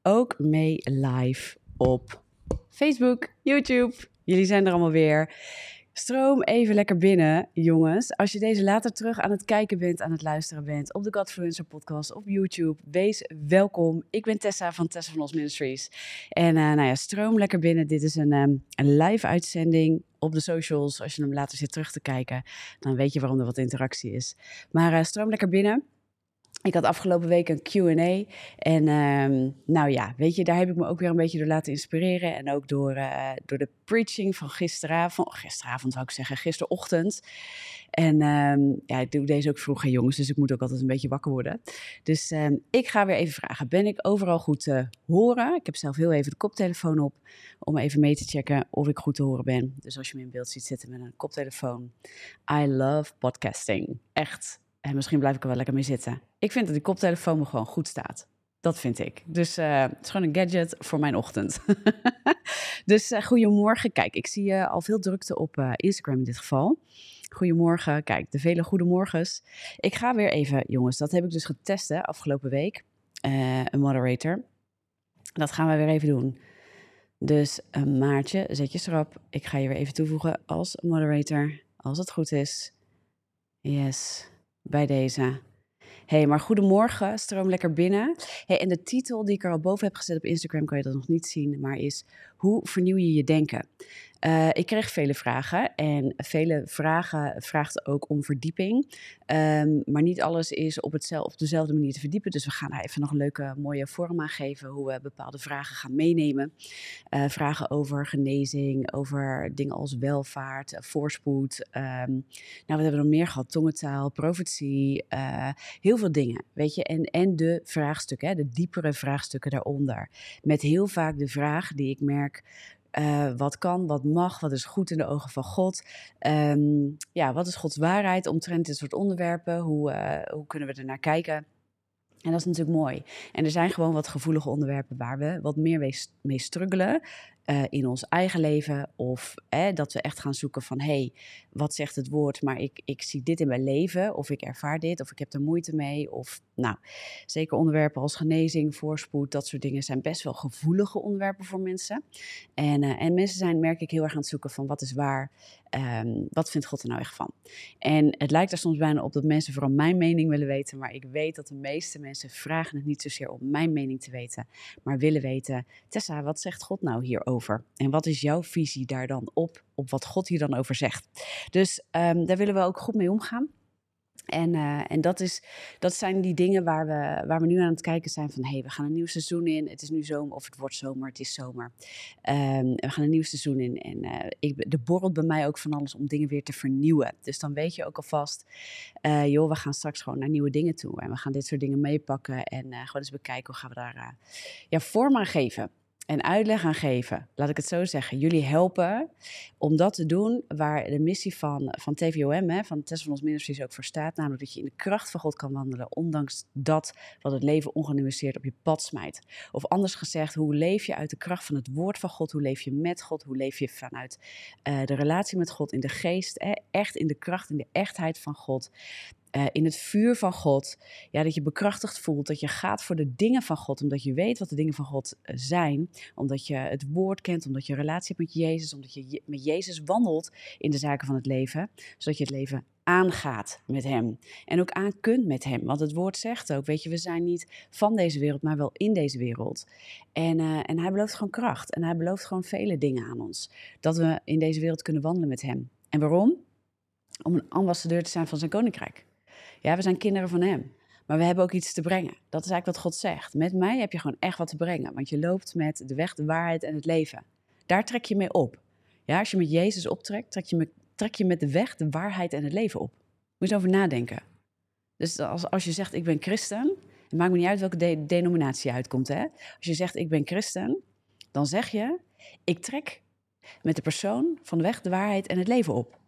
ook mee live op Facebook, YouTube. Jullie zijn er allemaal weer. Stroom even lekker binnen, jongens. Als je deze later terug aan het kijken bent, aan het luisteren bent op de Godfluencer podcast op YouTube, wees welkom. Ik ben Tessa van Tessa van Os Ministries. En stroom lekker binnen. Dit is een live uitzending op de socials. Als je hem later zit terug te kijken, dan weet je waarom er wat interactie is. Maar stroom lekker binnen. Ik had afgelopen week een Q&A en weet je, daar heb ik me ook weer een beetje door laten inspireren. En ook door de preaching van gisteravond zou ik zeggen, gisterochtend. En ik doe deze ook vroeg, jongens, dus ik moet ook altijd een beetje wakker worden. Dus ik ga weer even vragen, ben ik overal goed te horen? Ik heb zelf heel even de koptelefoon op om even mee te checken of ik goed te horen ben. Dus als je me in beeld ziet zitten met een koptelefoon. I love podcasting, echt. En misschien blijf ik er wel lekker mee zitten. Ik vind dat die koptelefoon me gewoon goed staat. Dat vind ik. Dus het is gewoon een gadget voor mijn ochtend. Dus goedemorgen. Kijk, ik zie al veel drukte op Instagram in dit geval. Goedemorgen. Kijk, de vele goedemorgens. Ik ga weer even, jongens, dat heb ik dus getest afgelopen week. Een moderator. Dat gaan we weer even doen. Dus Maartje, zet je schrap. Ik ga je weer even toevoegen als moderator. Als het goed is. Yes. Bij deze. Hey, maar goedemorgen, stroom lekker binnen. Hey, en de titel die ik er al boven heb gezet op Instagram, kan je dat nog niet zien, maar is: hoe vernieuw je je denken? Ik kreeg vele vragen en vele vragen vraagt ook om verdieping. Maar niet alles is op dezelfde manier te verdiepen. Dus we gaan daar even nog een leuke, mooie vorm aan geven hoe we bepaalde vragen gaan meenemen. Vragen over genezing, over dingen als welvaart, voorspoed. Wat hebben we nog meer gehad? Tongentaal, profetie, heel veel dingen, weet je. En de vraagstukken, de diepere vraagstukken daaronder. Met heel vaak de vraag die ik merk: wat kan, wat mag, wat is goed in de ogen van God? Wat is Gods waarheid omtrent dit soort onderwerpen? Hoe kunnen we er naar kijken? En dat is natuurlijk mooi. En er zijn gewoon wat gevoelige onderwerpen waar we wat meer mee struggelen in ons eigen leven. Of dat we echt gaan zoeken van, wat zegt het woord? Maar ik zie dit in mijn leven, of ik ervaar dit, of ik heb er moeite mee. Of zeker onderwerpen als genezing, voorspoed, dat soort dingen zijn best wel gevoelige onderwerpen voor mensen. En mensen zijn, merk ik, heel erg aan het zoeken van wat is waar, wat vindt God er nou echt van? En het lijkt er soms bijna op dat mensen vooral mijn mening willen weten, maar ik weet dat de meeste mensen vragen het niet zozeer om mijn mening te weten, maar willen weten: Tessa, wat zegt God nou hierover? En wat is jouw visie daar dan op wat God hier dan over zegt? Dus daar willen we ook goed mee omgaan. En dat zijn die dingen waar we nu aan het kijken zijn van: we gaan een nieuw seizoen in. Het is nu zomer, of het wordt zomer, het is zomer. We gaan een nieuw seizoen in. En er borrelt bij mij ook van alles om dingen weer te vernieuwen. Dus dan weet je ook alvast, we gaan straks gewoon naar nieuwe dingen toe. En we gaan dit soort dingen meepakken en gewoon eens bekijken hoe gaan we daar vorm aan geven. En uitleg aan geven, laat ik het zo zeggen. Jullie helpen om dat te doen waar de missie van TVOM, van Tessa van Os Ministries, ook voor staat. Namelijk dat je in de kracht van God kan wandelen, ondanks dat wat het leven ongenuanceerd op je pad smijt. Of anders gezegd, hoe leef je uit de kracht van het woord van God? Hoe leef je met God? Hoe leef je vanuit de relatie met God in de geest? Echt in de kracht, in de echtheid van God. In het vuur van God, dat je bekrachtigd voelt, dat je gaat voor de dingen van God, omdat je weet wat de dingen van God zijn, omdat je het woord kent, omdat je een relatie hebt met Jezus, omdat je met Jezus wandelt in de zaken van het leven, zodat je het leven aangaat met hem en ook aan kunt met hem, want het woord zegt ook, weet je, we zijn niet van deze wereld, maar wel in deze wereld. En hij belooft gewoon kracht en hij belooft gewoon vele dingen aan ons, dat we in deze wereld kunnen wandelen met hem. En waarom? Om een ambassadeur te zijn van zijn koninkrijk. Ja, we zijn kinderen van hem. Maar we hebben ook iets te brengen. Dat is eigenlijk wat God zegt. Met mij heb je gewoon echt wat te brengen. Want je loopt met de weg, de waarheid en het leven. Daar trek je mee op. Ja, als je met Jezus optrekt, trek je met de weg, de waarheid en het leven op. Moet je eens over nadenken. Dus als je zegt, ik ben christen, het maakt me niet uit welke denominatie je uitkomt. Hè? Als je zegt, ik ben christen, dan zeg je, ik trek met de persoon van de weg, de waarheid en het leven op.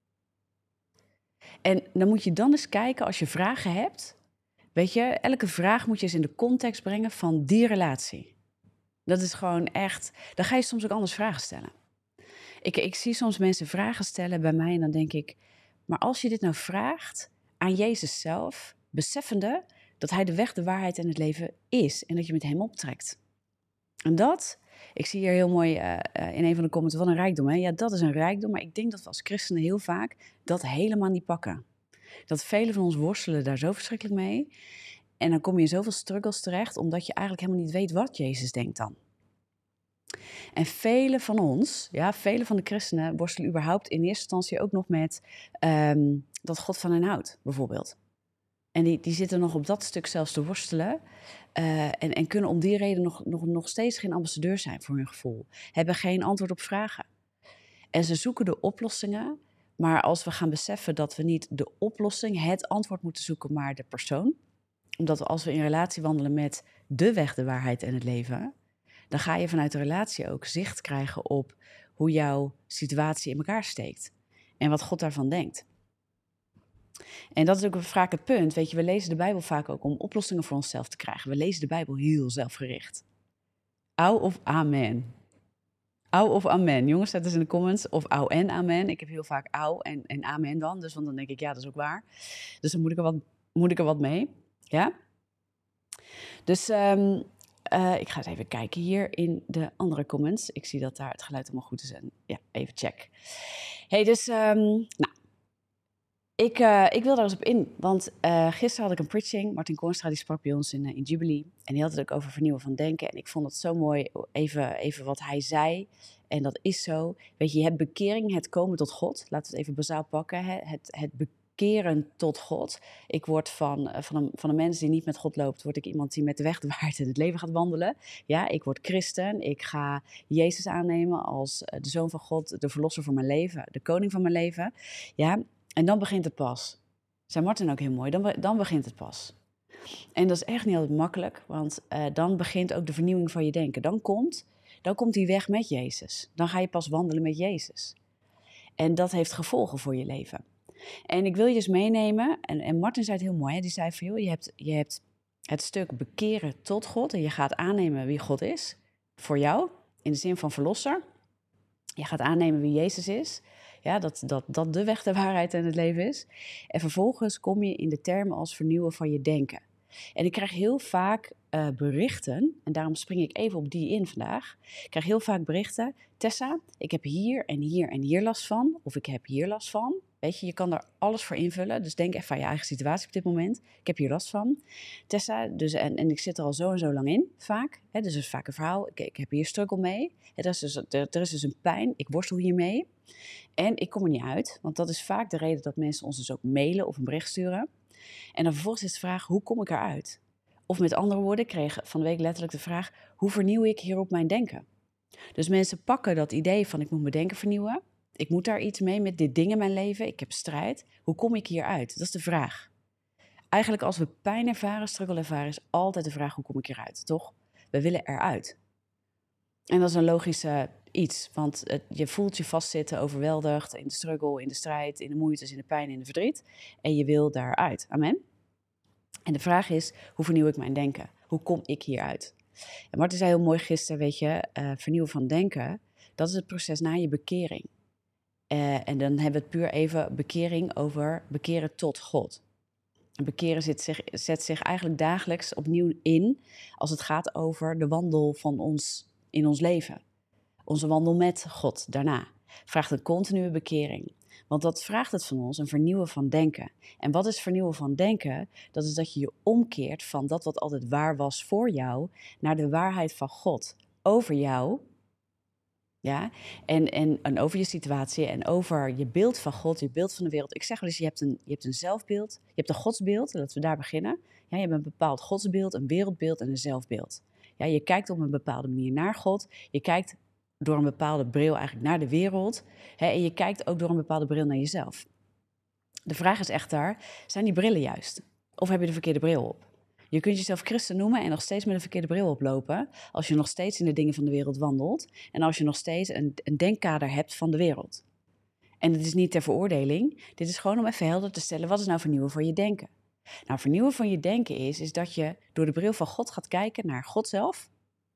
En dan moet je dan eens kijken als je vragen hebt. Weet je, elke vraag moet je eens in de context brengen van die relatie. Dat is gewoon echt, dan ga je soms ook anders vragen stellen. Ik zie soms mensen vragen stellen bij mij en dan denk ik, maar als je dit nou vraagt aan Jezus zelf, beseffende dat hij de weg, de waarheid en het leven is en dat je met hem optrekt. En dat, ik zie hier heel mooi in een van de comments, wat een rijkdom. Hè? Ja, dat is een rijkdom, maar ik denk dat we als christenen heel vaak dat helemaal niet pakken. Dat velen van ons worstelen daar zo verschrikkelijk mee. En dan kom je in zoveel struggles terecht, omdat je eigenlijk helemaal niet weet wat Jezus denkt dan. En velen van ons, ja, velen van de christenen worstelen überhaupt in eerste instantie ook nog met dat God van hen houdt, bijvoorbeeld. En die zitten nog op dat stuk zelfs te worstelen. En kunnen om die reden nog steeds geen ambassadeur zijn voor hun gevoel. Hebben geen antwoord op vragen. En ze zoeken de oplossingen. Maar als we gaan beseffen dat we niet de oplossing, het antwoord moeten zoeken, maar de persoon. Omdat als we in relatie wandelen met de weg, de waarheid en het leven, dan ga je vanuit de relatie ook zicht krijgen op hoe jouw situatie in elkaar steekt. En wat God daarvan denkt. En dat is ook vaak het punt. Weet je, we lezen de Bijbel vaak ook om oplossingen voor onszelf te krijgen. We lezen de Bijbel heel zelfgericht. Au of amen. Au of amen. Jongens, zet eens in de comments. Of au en amen. Ik heb heel vaak au en amen dan. Dus want dan denk ik, ja, dat is ook waar. Dus dan moet ik er wat mee. Ja? Dus ik ga eens even kijken hier in de andere comments. Ik zie dat daar het geluid allemaal goed is. En ja, even check. Hey, dus nou. Ik wil daar eens op in, want gisteren had ik een preaching. Martin Koornstra die sprak bij ons in Jubilee. En die had het ook over vernieuwen van denken. En ik vond het zo mooi, even wat hij zei. En dat is zo. Weet je, je hebt bekering, het komen tot God. Laten we het even bazaal pakken. Het bekeren tot God. Ik word van een mens die niet met God loopt, word ik iemand die met de weg, de waarheid en het leven gaat wandelen. Ja, ik word christen. Ik ga Jezus aannemen als de Zoon van God, de verlosser van mijn leven, de koning van mijn leven. Ja. En dan begint het pas. Zei Martin ook heel mooi, dan begint het pas. En dat is echt niet altijd makkelijk, want dan begint ook de vernieuwing van je denken. Dan komt die weg met Jezus. Dan ga je pas wandelen met Jezus. En dat heeft gevolgen voor je leven. En ik wil je eens meenemen, en Martin zei het heel mooi, hè? Die zei van joh, je hebt het stuk bekeren tot God en je gaat aannemen wie God is voor jou, in de zin van verlosser. Je gaat aannemen wie Jezus is. Ja, dat de weg, de waarheid en het leven is. En vervolgens kom je in de termen als vernieuwen van je denken. En ik krijg heel vaak berichten, en daarom spring ik even op die in vandaag. Ik krijg heel vaak berichten, Tessa, ik heb hier en hier en hier last van. Of ik heb hier last van. Weet je, je kan daar alles voor invullen. Dus denk even aan je eigen situatie op dit moment. Ik heb hier last van. Tessa, dus, en ik zit er al zo en zo lang in, vaak. Hè, dus het is vaak een verhaal. Ik heb hier struggle mee. Er is dus een pijn. Ik worstel hiermee. En ik kom er niet uit. Want dat is vaak de reden dat mensen ons dus ook mailen of een bericht sturen. En dan vervolgens is de vraag, hoe kom ik eruit? Of met andere woorden, ik kreeg van de week letterlijk de vraag, hoe vernieuw ik hierop mijn denken? Dus mensen pakken dat idee van ik moet mijn denken vernieuwen. Ik moet daar iets mee met dit ding in mijn leven. Ik heb strijd. Hoe kom ik hieruit? Dat is de vraag. Eigenlijk als we pijn ervaren, struggle ervaren, is altijd de vraag, hoe kom ik hieruit? Toch? We willen eruit. En dat is een logische iets, want je voelt je vastzitten, overweldigd in de struggle, in de strijd, in de moeites, in de pijn, in de verdriet. En je wil daaruit. Amen? En de vraag is, hoe vernieuw ik mijn denken? Hoe kom ik hieruit? En Martin zei heel mooi gisteren, weet je, vernieuwen van denken, dat is het proces na je bekering. En dan hebben we het puur even bekering over bekeren tot God. En bekeren zet zich eigenlijk dagelijks opnieuw in als het gaat over de wandel van ons in ons leven. Onze wandel met God daarna. Vraagt een continue bekering. Want dat vraagt het van ons, een vernieuwen van denken. En wat is vernieuwen van denken? Dat is dat je je omkeert van dat wat altijd waar was voor jou, naar de waarheid van God over jou. Ja? En over je situatie en over je beeld van God, je beeld van de wereld. Ik zeg wel eens, je hebt een zelfbeeld, je hebt een godsbeeld, laten we daar beginnen. Ja, je hebt een bepaald godsbeeld, een wereldbeeld en een zelfbeeld. Ja, je kijkt op een bepaalde manier naar God, je kijkt door een bepaalde bril eigenlijk naar de wereld. Hè, en je kijkt ook door een bepaalde bril naar jezelf. De vraag is echt daar, zijn die brillen juist? Of heb je de verkeerde bril op? Je kunt jezelf christen noemen en nog steeds met een verkeerde bril oplopen, als je nog steeds in de dingen van de wereld wandelt en als je nog steeds een denkkader hebt van de wereld. En het is niet ter veroordeling, dit is gewoon om even helder te stellen, wat is nou vernieuwen van je denken? Nou, vernieuwen van je denken is dat je door de bril van God gaat kijken naar God zelf,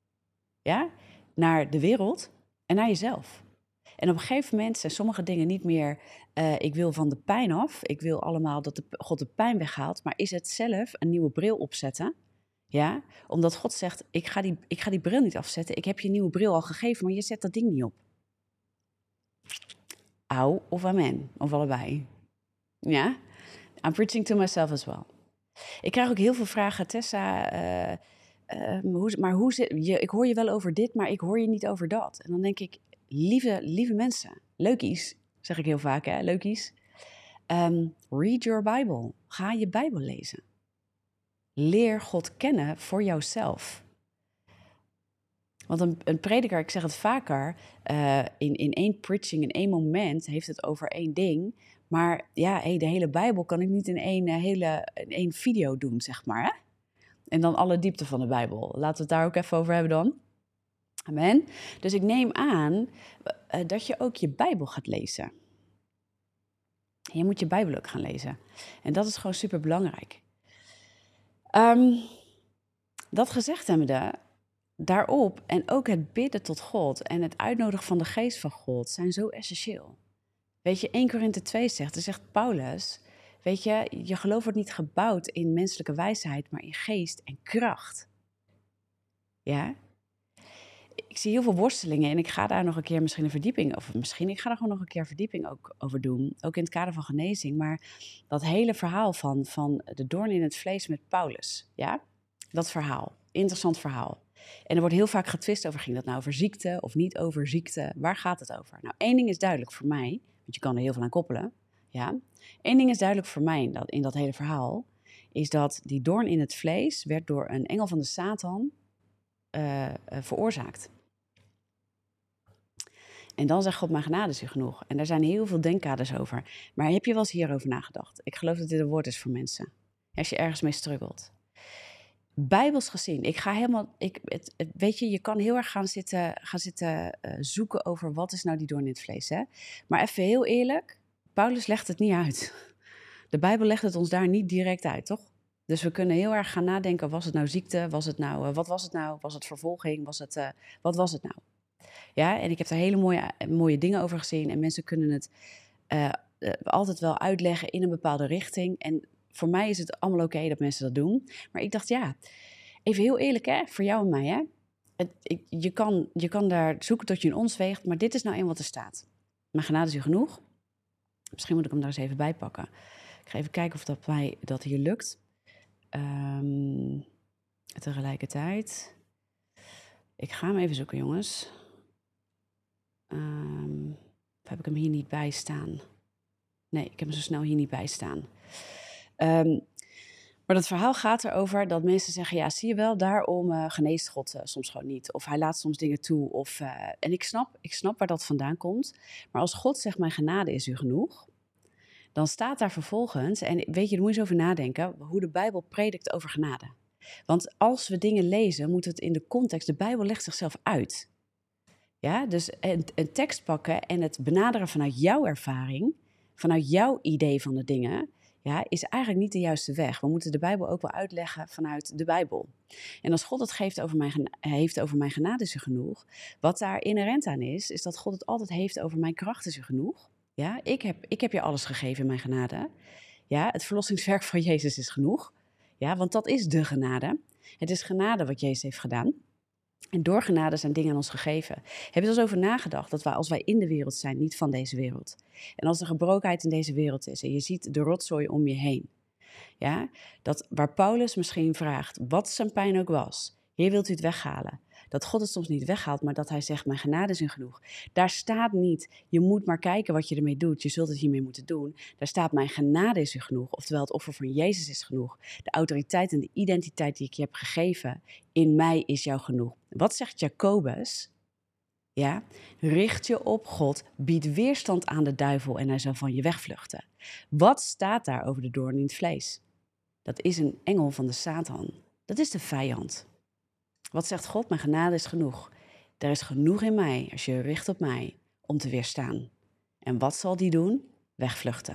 ja, naar de wereld en naar jezelf. En op een gegeven moment zijn sommige dingen niet meer, ik wil van de pijn af, ik wil allemaal dat God de pijn weghaalt, maar is het zelf een nieuwe bril opzetten, Ja, omdat God zegt, ik ga die bril niet afzetten. Ik heb je een nieuwe bril al gegeven, maar je zet dat ding niet op. Au of amen, of allebei. Ja, I'm preaching to myself as well. Ik krijg ook heel veel vragen, Tessa, ik hoor je wel over dit, maar ik hoor je niet over dat. En dan denk ik, lieve mensen, leukies, zeg ik heel vaak, hè, leukies. Read your Bible. Ga je Bijbel lezen. Leer God kennen voor jouzelf. Want een prediker, ik zeg het vaker, in één preaching, in één moment heeft het over één ding. Maar ja, de hele Bijbel kan ik niet in één video doen, zeg maar. Hè? En dan alle diepte van de Bijbel. Laten we het daar ook even over hebben dan. Amen. Dus ik neem aan dat je ook je Bijbel gaat lezen. Je moet je Bijbel ook gaan lezen. En dat is gewoon super belangrijk. Dat gezegd hebbende, daarop en ook het bidden tot God en het uitnodigen van de geest van God zijn zo essentieel. Weet je, 1 Korinthe 2 zegt Paulus, weet je, je geloof wordt niet gebouwd in menselijke wijsheid, maar in geest en kracht. Ja? Ik zie heel veel worstelingen en ik ga daar nog een keer misschien een verdieping over. Ik ga daar gewoon nog een keer verdieping ook over doen. Ook in het kader van genezing. Maar dat hele verhaal van de doorn in het vlees met Paulus. Ja? Dat verhaal. Interessant verhaal. En er wordt heel vaak getwist over, ging dat nou over ziekte of niet over ziekte? Waar gaat het over? Nou, één ding is duidelijk voor mij, want je kan er heel veel aan koppelen. Ja? Eén ding is duidelijk voor mij in dat hele verhaal, is dat die doorn in het vlees werd door een engel van de Satan veroorzaakt. En dan zegt God, mijn genade is u genoeg. En daar zijn heel veel denkkaders over. Maar heb je wel eens hierover nagedacht? Ik geloof dat dit een woord is voor mensen. Als je ergens mee struggelt. Bijbels gezien, weet je, je kan heel erg gaan zitten zoeken over wat is nou die doorn in het vlees. Hè? Maar even heel eerlijk, Paulus legt het niet uit. De Bijbel legt het ons daar niet direct uit, toch? Dus we kunnen heel erg gaan nadenken, was het nou ziekte? Was het nou, wat was het nou? Was het vervolging? Wat was het nou? Ja, en ik heb daar hele mooie dingen over gezien. En mensen kunnen het altijd wel uitleggen in een bepaalde richting. En voor mij is het allemaal oké dat mensen dat doen. Maar ik dacht, ja, even heel eerlijk hè, voor jou en mij hè. Je kan daar zoeken tot je een ons weegt, maar dit is nou eenmaal wat er staat. Mijn genade is u genoeg. Misschien moet ik hem daar eens even bij pakken. Ik ga even kijken of dat hier lukt. Tegelijkertijd. Ik ga hem even zoeken, jongens. Of heb ik hem hier niet bij staan? Nee, ik heb hem zo snel hier niet bij staan. Maar dat verhaal gaat erover dat mensen zeggen, ja, zie je wel, daarom geneest God soms gewoon niet. Of hij laat soms dingen toe. En ik snap waar dat vandaan komt. Maar als God zegt, mijn genade is u genoeg, dan staat daar vervolgens, en weet je, daar moet je eens over nadenken, hoe de Bijbel predikt over genade. Want als we dingen lezen, moet het in de context, de Bijbel legt zichzelf uit. Ja, dus een tekst pakken en het benaderen vanuit jouw ervaring, vanuit jouw idee van de dingen, ja, is eigenlijk niet de juiste weg. We moeten de Bijbel ook wel uitleggen vanuit de Bijbel. En als God het heeft over mijn genade is u genoeg, wat daar inherent aan is dat God het altijd heeft over mijn kracht is u genoeg. Ja, ik heb je alles gegeven in mijn genade. Ja, het verlossingswerk van Jezus is genoeg. Ja, want dat is de genade. Het is genade wat Jezus heeft gedaan. En door genade zijn dingen aan ons gegeven. Heb je er eens over nagedacht dat als wij in de wereld zijn, niet van deze wereld. En als er gebrokenheid in deze wereld is en je ziet de rotzooi om je heen. Ja, dat waar Paulus misschien vraagt, wat zijn pijn ook was. Heer, wilt u het weghalen? Dat God het soms niet weghaalt, maar dat hij zegt, mijn genade is u genoeg. Daar staat niet, je moet maar kijken wat je ermee doet. Je zult het hiermee moeten doen. Daar staat, mijn genade is u genoeg. Oftewel, het offer van Jezus is genoeg. De autoriteit en de identiteit die ik je heb gegeven, in mij is jou genoeg. Wat zegt Jacobus? Ja, richt je op God, bied weerstand aan de duivel en hij zal van je wegvluchten. Wat staat daar over de doorn in het vlees? Dat is een engel van de Satan. Dat is de vijand. Wat zegt God? Mijn genade is genoeg. Er is genoeg in mij, als je richt op mij, om te weerstaan. En wat zal die doen? Wegvluchten.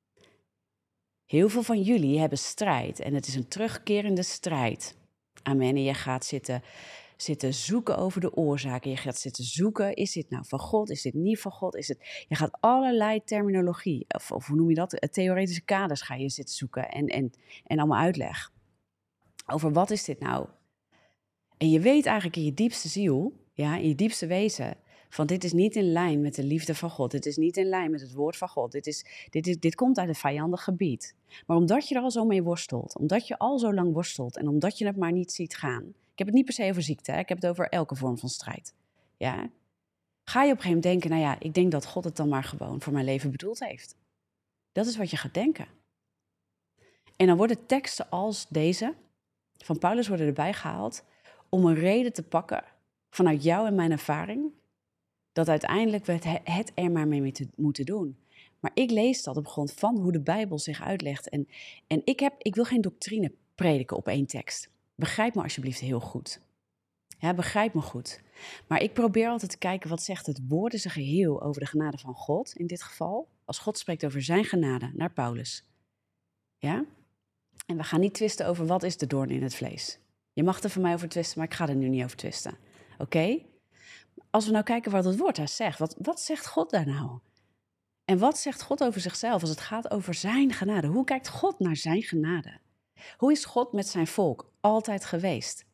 Heel veel van jullie hebben strijd en het is een terugkerende strijd. Amen. En je gaat zitten zoeken over de oorzaken. Je gaat zitten zoeken, is dit nou van God? Is dit niet van God? Je gaat allerlei terminologie, of hoe noem je dat? Theoretische kaders ga je zitten zoeken en allemaal uitleg. over wat is dit nou? En je weet eigenlijk in je diepste ziel, ja, in je diepste wezen, van dit is niet in lijn met de liefde van God. Dit is niet in lijn met het woord van God. Dit komt uit een vijandig gebied. Maar omdat je er al zo mee worstelt, omdat je al zo lang worstelt en omdat je het maar niet ziet gaan. Ik heb het niet per se over ziekte, hè? Ik heb het over elke vorm van strijd. Ja? Ga je op een gegeven moment denken, nou ja, ik denk dat God het dan maar gewoon voor mijn leven bedoeld heeft. Dat is wat je gaat denken. En dan worden teksten als deze van Paulus worden erbij gehaald om een reden te pakken vanuit jou en mijn ervaring, dat uiteindelijk we het er maar mee moeten doen. Maar ik lees dat op grond van hoe de Bijbel zich uitlegt. En ik wil geen doctrine prediken op één tekst. Begrijp me alsjeblieft heel goed. Ja, begrijp me goed. Maar ik probeer altijd te kijken, wat zegt het woord in zijn geheel over de genade van God in dit geval? Als God spreekt over zijn genade naar Paulus. Ja? En we gaan niet twisten over wat is de doorn in het vlees. Je mag er van mij over twisten, maar ik ga er nu niet over twisten. Oké? Als we nou kijken wat het woord daar zegt, wat zegt God daar nou? En wat zegt God over zichzelf als het gaat over zijn genade? Hoe kijkt God naar zijn genade? Hoe is God met zijn volk altijd geweest?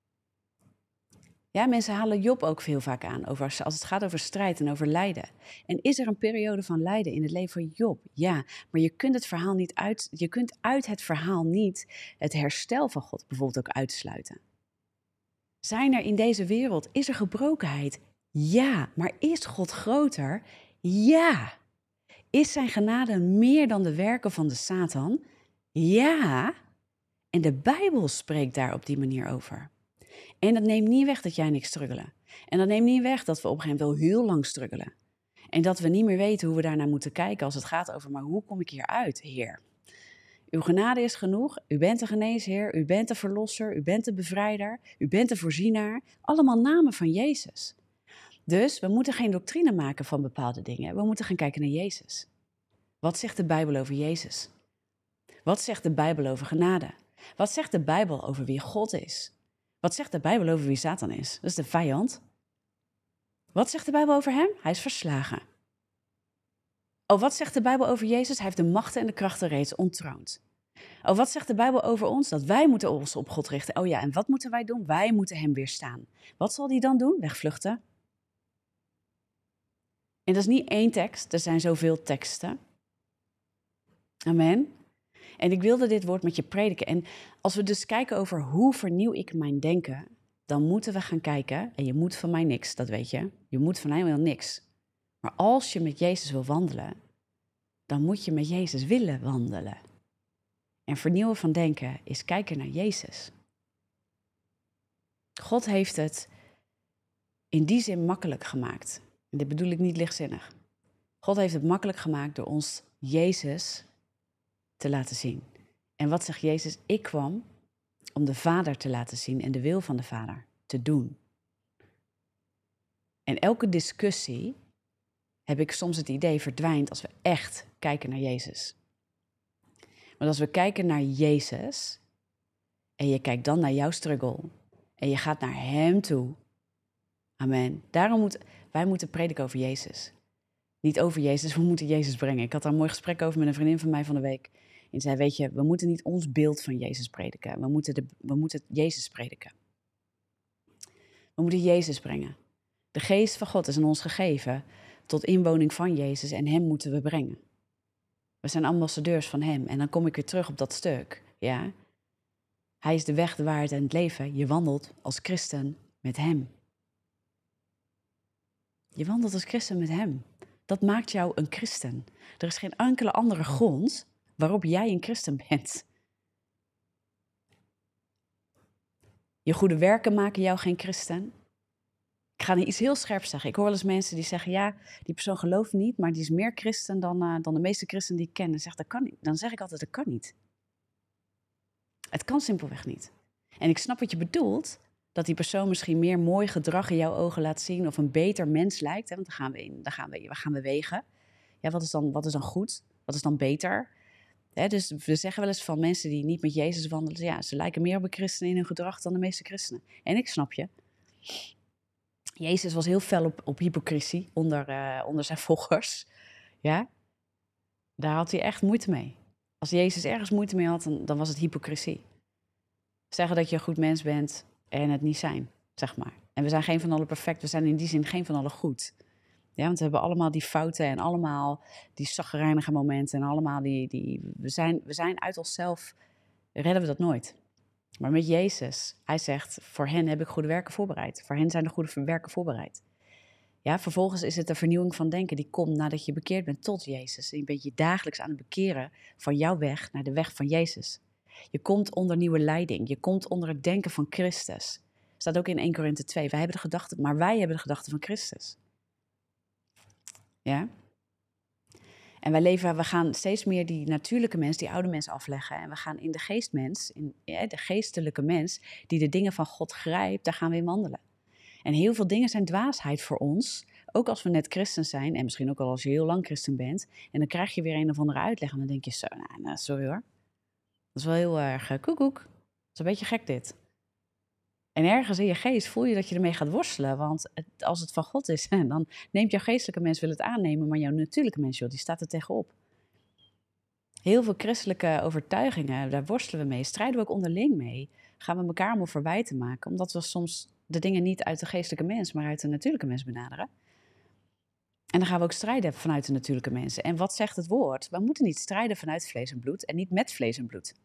Ja, mensen halen Job ook veel vaak aan als het gaat over strijd en over lijden. En is er een periode van lijden in het leven van Job? Ja, maar je kunt uit het verhaal niet het herstel van God bijvoorbeeld ook uitsluiten. Zijn er in deze wereld, is er gebrokenheid? Ja, maar is God groter? Ja. Is zijn genade meer dan de werken van de Satan? Ja. En de Bijbel spreekt daar op die manier over. En dat neemt niet weg dat jij niks struggelen. En dat neemt niet weg dat we op een gegeven moment wel heel lang struggelen. En dat we niet meer weten hoe we daarnaar moeten kijken als het gaat over, maar hoe kom ik hier uit, Heer? Uw genade is genoeg, u bent de geneesheer, u bent de verlosser, u bent de bevrijder, u bent de voorzienaar. Allemaal namen van Jezus. Dus we moeten geen doctrine maken van bepaalde dingen, we moeten gaan kijken naar Jezus. Wat zegt de Bijbel over Jezus? Wat zegt de Bijbel over genade? Wat zegt de Bijbel over wie God is? Wat zegt de Bijbel over wie Satan is? Dat is de vijand. Wat zegt de Bijbel over hem? Hij is verslagen. Oh, wat zegt de Bijbel over Jezus? Hij heeft de machten en de krachten reeds ontroond. Oh, wat zegt de Bijbel over ons? Dat wij moeten ons op God richten. Oh ja, en wat moeten wij doen? Wij moeten hem weerstaan. Wat zal hij dan doen? Wegvluchten. En dat is niet één tekst, er zijn zoveel teksten. Amen. En ik wilde dit woord met je prediken. En als we dus kijken over hoe vernieuw ik mijn denken, dan moeten we gaan kijken, en je moet van mij niks, dat weet je. Je moet van mij helemaal niks. Maar als je met Jezus wil wandelen, dan moet je met Jezus willen wandelen. En vernieuwen van denken is kijken naar Jezus. God heeft het in die zin makkelijk gemaakt. En dit bedoel ik niet lichtzinnig. God heeft het makkelijk gemaakt door ons Jezus te laten zien. En wat zegt Jezus? Ik kwam om de Vader te laten zien en de wil van de Vader te doen. En elke discussie, heb ik soms het idee, verdwijnt als we echt kijken naar Jezus. Want als we kijken naar Jezus en je kijkt dan naar jouw struggle en je gaat naar hem toe. Amen. Daarom wij moeten prediken over Jezus. Niet over Jezus, we moeten Jezus brengen. Ik had daar een mooi gesprek over met een vriendin van mij van de week. En zei, weet je, we moeten niet ons beeld van Jezus prediken. We moeten Jezus prediken. We moeten Jezus brengen. De geest van God is aan ons gegeven tot inwoning van Jezus en hem moeten we brengen. We zijn ambassadeurs van hem. En dan kom ik weer terug op dat stuk. Ja? Hij is de weg, de waarheid en het leven. Je wandelt als christen met hem. Je wandelt als christen met hem. Dat maakt jou een christen. Er is geen enkele andere grond waarop jij een christen bent. Je goede werken maken jou geen christen. Ik ga iets heel scherps zeggen. Ik hoor wel eens mensen die zeggen, ja, die persoon gelooft niet, maar die is meer christen dan de meeste christenen die ik ken. En zegt, dat kan niet. Dan zeg ik altijd, dat kan niet. Het kan simpelweg niet. En ik snap wat je bedoelt, dat die persoon misschien meer mooi gedrag in jouw ogen laat zien of een beter mens lijkt. Hè? Want we gaan wegen. Ja, wat is dan goed? Wat is dan beter? Hè, dus we zeggen wel eens van mensen die niet met Jezus wandelen, ja, ze lijken meer op een christen in hun gedrag dan de meeste christenen. En ik snap je. Jezus was heel fel op hypocrisie onder zijn volgers. Ja? Daar had hij echt moeite mee. Als Jezus ergens moeite mee had, dan was het hypocrisie. zeggen dat je een goed mens bent en het niet zijn, zeg maar. En we zijn geen van allen perfect, we zijn in die zin geen van allen goed. Ja, want we hebben allemaal die fouten en allemaal die chagrijnige momenten en allemaal we zijn uit onszelf, redden we dat nooit. Maar met Jezus, hij zegt, voor hen heb ik goede werken voorbereid. Voor hen zijn de goede werken voorbereid. Ja, vervolgens is het de vernieuwing van denken die komt nadat je bekeerd bent tot Jezus. En je bent je dagelijks aan het bekeren van jouw weg naar de weg van Jezus. Je komt onder nieuwe leiding. Je komt onder het denken van Christus. Staat ook in 1 Korinthe 2. Wij hebben de gedachten, maar wij hebben de gedachten van Christus. Ja? En we gaan steeds meer die natuurlijke mens, die oude mens afleggen. En we gaan in de geestmens, de geestelijke mens, die de dingen van God grijpt, daar gaan we in wandelen. En heel veel dingen zijn dwaasheid voor ons, ook als we net christen zijn. En misschien ook al als je heel lang christen bent. En dan krijg je weer een of andere uitleg en dan denk je zo, nou sorry hoor. Dat is wel heel erg koekoek. Dat is een beetje gek dit. En ergens in je geest voel je dat je ermee gaat worstelen. Want als het van God is, dan neemt jouw geestelijke mens wil het aannemen, maar jouw natuurlijke mens, joh, die staat er tegenop. Heel veel christelijke overtuigingen, daar worstelen we mee. Strijden we ook onderling mee. Gaan we elkaar allemaal verwijten maken. Omdat we soms de dingen niet uit de geestelijke mens, maar uit de natuurlijke mens benaderen. En dan gaan we ook strijden vanuit de natuurlijke mensen. En wat zegt het woord? We moeten niet strijden vanuit vlees en bloed en niet met vlees en bloed.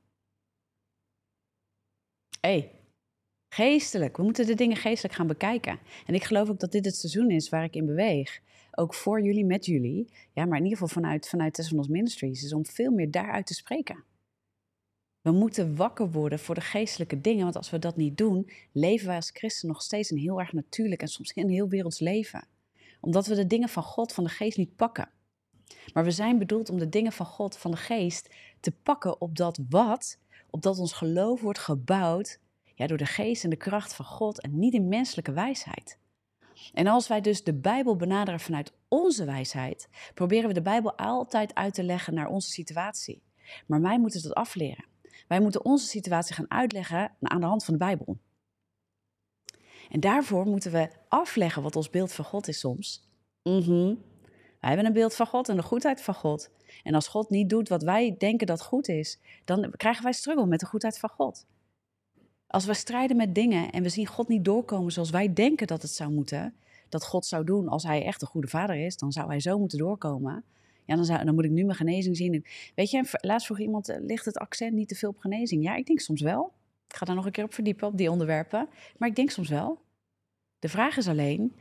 Geestelijk. We moeten de dingen geestelijk gaan bekijken. En ik geloof ook dat dit het seizoen is waar ik in beweeg. Ook voor jullie, met jullie. Ja, maar in ieder geval vanuit Tessenos Ministries. Is om veel meer daaruit te spreken. We moeten wakker worden voor de geestelijke dingen. Want als we dat niet doen, leven wij als christen nog steeds een heel erg natuurlijk en soms een heel werelds leven. Omdat we de dingen van God, van de geest niet pakken. Maar we zijn bedoeld om de dingen van God, van de geest, te pakken opdat ons geloof wordt gebouwd, ja, door de geest en de kracht van God en niet in menselijke wijsheid. En als wij dus de Bijbel benaderen vanuit onze wijsheid, proberen we de Bijbel altijd uit te leggen naar onze situatie. Maar wij moeten dat afleren. Wij moeten onze situatie gaan uitleggen aan de hand van de Bijbel. En daarvoor moeten we afleggen wat ons beeld van God is soms. Wij hebben een beeld van God en de goedheid van God. En als God niet doet wat wij denken dat goed is, dan krijgen wij struggle met de goedheid van God. Als we strijden met dingen en we zien God niet doorkomen zoals wij denken dat het zou moeten, dat God zou doen als hij echt een goede vader is, dan zou hij zo moeten doorkomen. Ja, dan moet ik nu mijn genezing zien. Weet je, laatst vroeg iemand, ligt het accent niet te veel op genezing? Ja, ik denk soms wel. Ik ga daar nog een keer op verdiepen, op die onderwerpen. Maar ik denk soms wel. De vraag is alleen,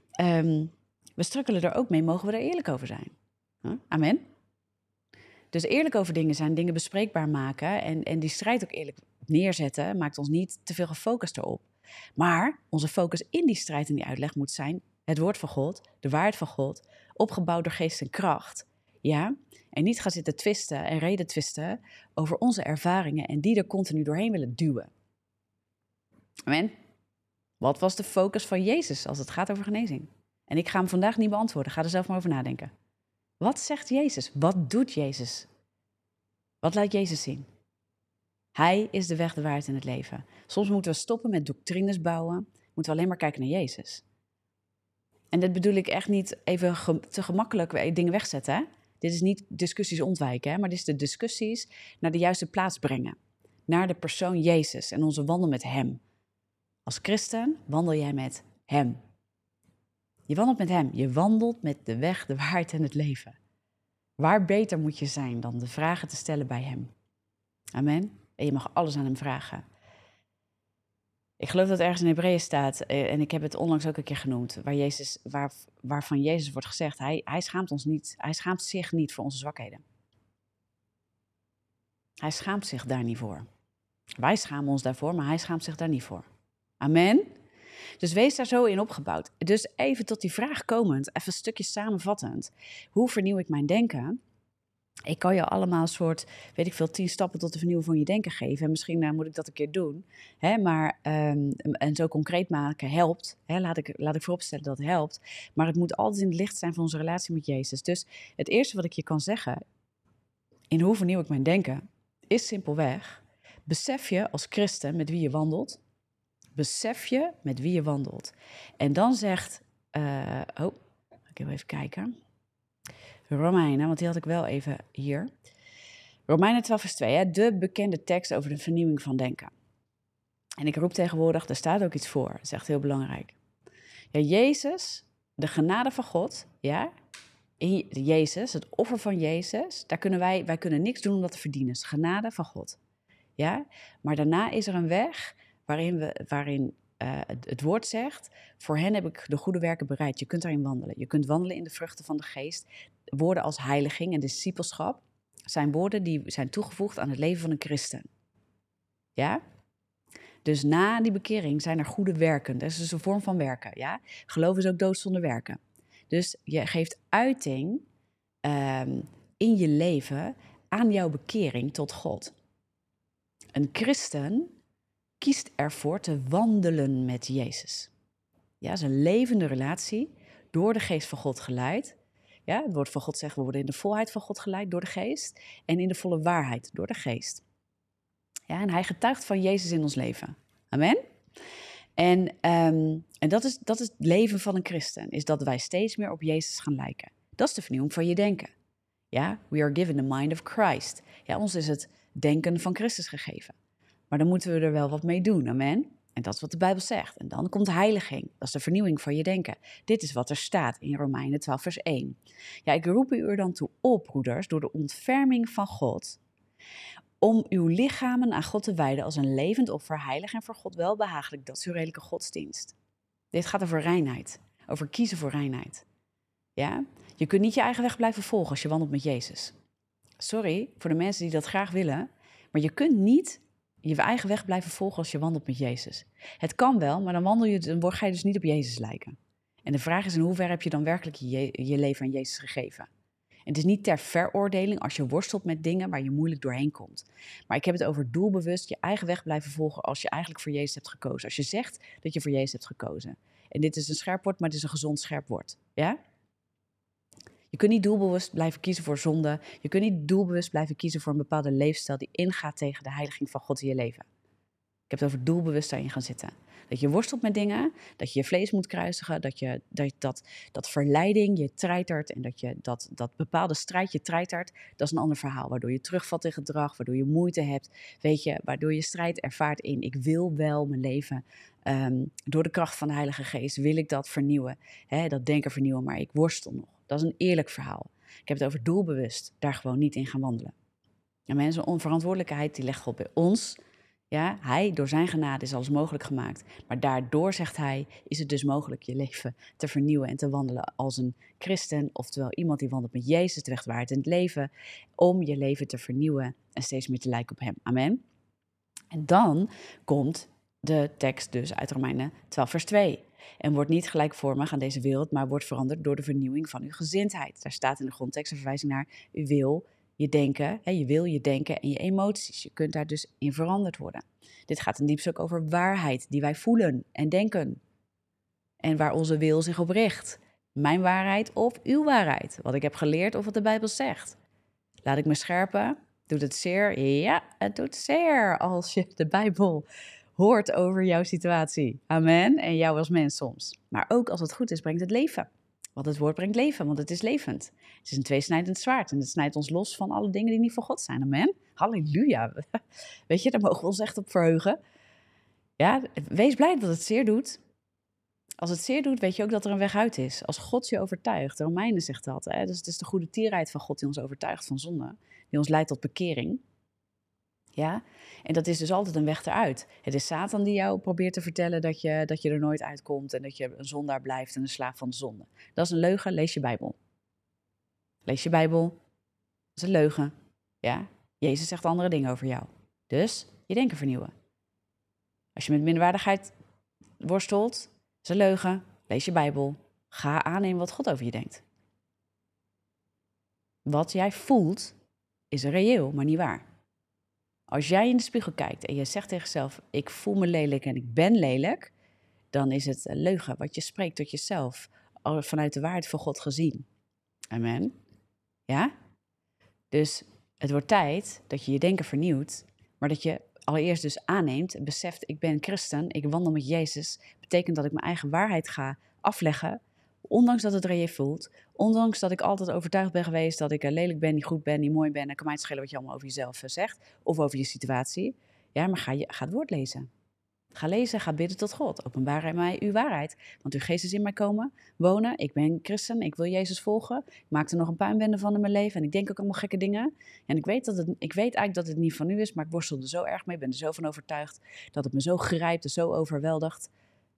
we strukkelen er ook mee, mogen we er eerlijk over zijn? Amen. Dus eerlijk over dingen zijn, dingen bespreekbaar maken en die strijd ook eerlijk neerzetten, maakt ons niet te veel gefocust erop. Maar onze focus in die strijd en die uitleg moet zijn het woord van God, de waarheid van God, opgebouwd door geest en kracht. Ja? En niet gaan zitten twisten en reden twisten over onze ervaringen en die er continu doorheen willen duwen. Amen. Wat was de focus van Jezus als het gaat over genezing? En ik ga hem vandaag niet beantwoorden, ga er zelf maar over nadenken. Wat zegt Jezus? Wat doet Jezus? Wat laat Jezus zien? Hij is de weg, de waarheid en het leven. Soms moeten we stoppen met doctrines bouwen. Moeten we alleen maar kijken naar Jezus. En dat bedoel ik echt niet even te gemakkelijk dingen wegzetten. Hè? Dit is niet discussies ontwijken, hè? Maar dit is de discussies naar de juiste plaats brengen. Naar de persoon Jezus en onze wandel met hem. Als christen wandel jij met hem. Je wandelt met hem. Je wandelt met de weg, de waarheid en het leven. Waar beter moet je zijn dan de vragen te stellen bij hem? Amen. En je mag alles aan hem vragen. Ik geloof dat ergens in Hebreeën staat, en ik heb het onlangs ook een keer genoemd, waarvan Jezus wordt gezegd, hij schaamt ons niet, hij schaamt zich niet voor onze zwakheden. Hij schaamt zich daar niet voor. Wij schamen ons daarvoor, maar hij schaamt zich daar niet voor. Amen. Dus wees daar zo in opgebouwd. Dus even tot die vraag komend, even een stukje samenvattend. Hoe vernieuw ik mijn denken? Ik kan je allemaal een soort, 10 stappen tot de vernieuwing van je denken geven. En misschien moet ik dat een keer doen. Hè? Maar, en zo concreet maken helpt. Hè? Laat ik vooropstellen dat het helpt. Maar het moet altijd in het licht zijn van onze relatie met Jezus. Dus het eerste wat ik je kan zeggen, in hoe vernieuw ik mijn denken, is simpelweg, besef je als christen met wie je wandelt. Besef je met wie je wandelt. En dan zegt, ik even kijken. Romeinen, want die had ik wel even hier. Romeinen 12 vers 2, hè, de bekende tekst over de vernieuwing van denken. En ik roep tegenwoordig, daar staat ook iets voor. Dat is echt heel belangrijk. Ja, Jezus, de genade van God, ja, in Jezus, het offer van Jezus, daar kunnen wij kunnen niks doen om dat te verdienen. Het is genade van God. Ja? Maar daarna is er een weg waarin het woord zegt, voor hen heb ik de goede werken bereid. Je kunt daarin wandelen. Je kunt wandelen in de vruchten van de geest. Woorden als heiliging en discipelschap zijn woorden die zijn toegevoegd aan het leven van een christen. Ja? Dus na die bekering zijn er goede werken. Dat is dus een vorm van werken. Ja? Geloof is ook dood zonder werken. Dus je geeft uiting in je leven aan jouw bekering tot God. Een christen kiest ervoor te wandelen met Jezus. Ja, het is een levende relatie, door de geest van God geleid. Ja, het woord van God zegt, we worden in de volheid van God geleid door de geest en in de volle waarheid door de geest. Ja, en hij getuigt van Jezus in ons leven. Amen. En dat is het leven van een christen, is dat wij steeds meer op Jezus gaan lijken. Dat is de vernieuwing van je denken. Ja, we are given the mind of Christ. Ja, ons is het denken van Christus gegeven. Maar dan moeten we er wel wat mee doen, amen. En dat is wat de Bijbel zegt. En dan komt heiliging, dat is de vernieuwing van je denken. Dit is wat er staat in Romeinen 12 vers 1. Ja, ik roep u er dan toe op, broeders, door de ontferming van God, om uw lichamen aan God te wijden als een levend offer, heilig en voor God welbehagelijk. Dat is uw redelijke godsdienst. Dit gaat over reinheid, over kiezen voor reinheid. Ja? Je kunt niet je eigen weg blijven volgen als je wandelt met Jezus. Sorry voor de mensen die dat graag willen, maar je kunt niet je eigen weg blijven volgen als je wandelt met Jezus. Het kan wel, maar dan ga je dus niet op Jezus lijken. En de vraag is in hoeverre heb je dan werkelijk je leven aan Jezus gegeven? En het is niet ter veroordeling als je worstelt met dingen waar je moeilijk doorheen komt. Maar ik heb het over doelbewust je eigen weg blijven volgen als je eigenlijk voor Jezus hebt gekozen. Als je zegt dat je voor Jezus hebt gekozen. En dit is een scherp woord, maar het is een gezond scherp woord. Ja? Je kunt niet doelbewust blijven kiezen voor zonde. Je kunt niet doelbewust blijven kiezen voor een bepaalde leefstijl die ingaat tegen de heiliging van God in je leven. Ik heb het over doelbewust daarin gaan zitten. Dat je worstelt met dingen, dat je je vlees moet kruisigen, dat verleiding je treitert en dat bepaalde strijd je treitert, dat is een ander verhaal. Waardoor je terugvalt in gedrag, waardoor je moeite hebt, weet je, waardoor je strijd ervaart in ik wil wel mijn leven. Door de kracht van de Heilige Geest wil ik dat vernieuwen, dat denken vernieuwen, maar ik worstel nog. Dat is een eerlijk verhaal. Ik heb het over doelbewust, daar gewoon niet in gaan wandelen. En mensen, onverantwoordelijkheid, die legt God bij ons. Ja, hij, door zijn genade is alles mogelijk gemaakt. Maar daardoor, zegt hij, is het dus mogelijk je leven te vernieuwen en te wandelen als een christen. Oftewel iemand die wandelt met Jezus, de rechtvaardigheid in het leven. Om je leven te vernieuwen en steeds meer te lijken op hem. Amen. En dan komt de tekst dus uit Romeinen 12 vers 2. En wordt niet gelijkvormig aan deze wereld, maar wordt veranderd door de vernieuwing van uw gezindheid. Daar staat in de grondtekst een verwijzing naar uw wil, je denken, je wil, je denken en je emoties. Je kunt daar dus in veranderd worden. Dit gaat in diepste ook over waarheid die wij voelen en denken. En waar onze wil zich op richt. Mijn waarheid of uw waarheid. Wat ik heb geleerd of wat de Bijbel zegt. Laat ik me scherpen. Doet het zeer? Ja, het doet zeer als je de Bijbel hoort over jouw situatie. Amen. En jou als mens soms. Maar ook als het goed is, brengt het leven. Want het woord brengt leven, want het is levend. Het is een tweesnijdend zwaard en het snijdt ons los van alle dingen die niet voor God zijn. Amen. Halleluja. Weet je, daar mogen we ons echt op verheugen. Ja, wees blij dat het zeer doet. Als het zeer doet, weet je ook dat er een weg uit is. Als God je overtuigt. De Romeinen zegt dat. Dus het is de goede tierheid van God die ons overtuigt van zonde. Die ons leidt tot bekering. Ja, en dat is dus altijd een weg eruit. Het is Satan die jou probeert te vertellen dat je er nooit uitkomt en dat je een zondaar blijft en een slaaf van de zonde. Dat is een leugen, lees je Bijbel. Lees je Bijbel, dat is een leugen. Ja, Jezus zegt andere dingen over jou. Dus je denken vernieuwen. Als je met minderwaardigheid worstelt, dat is een leugen, lees je Bijbel. Ga aannemen wat God over je denkt. Wat jij voelt is reëel, maar niet waar. Als jij in de spiegel kijkt en je zegt tegen jezelf, ik voel me lelijk en ik ben lelijk, dan is het een leugen wat je spreekt tot jezelf, vanuit de waarheid van God gezien. Amen. Ja? Dus het wordt tijd dat je je denken vernieuwt, maar dat je allereerst dus aanneemt en beseft, ik ben christen, ik wandel met Jezus, betekent dat ik mijn eigen waarheid ga afleggen, ondanks dat het reëel voelt, ondanks dat ik altijd overtuigd ben geweest dat ik lelijk ben, niet goed ben, niet mooi ben, dan kan mij het schelen wat je allemaal over jezelf zegt of over je situatie. Ja, maar ga het woord lezen. Ga lezen, ga bidden tot God. Openbaar mij uw waarheid. Want uw geest is in mij komen wonen. Ik ben christen, ik wil Jezus volgen. Ik maak er nog een puinbende van in mijn leven. En ik denk ook allemaal gekke dingen. En ik weet eigenlijk dat het niet van u is, maar ik worstel er zo erg mee. Ik ben er zo van overtuigd dat het me zo grijpt en zo overweldigt.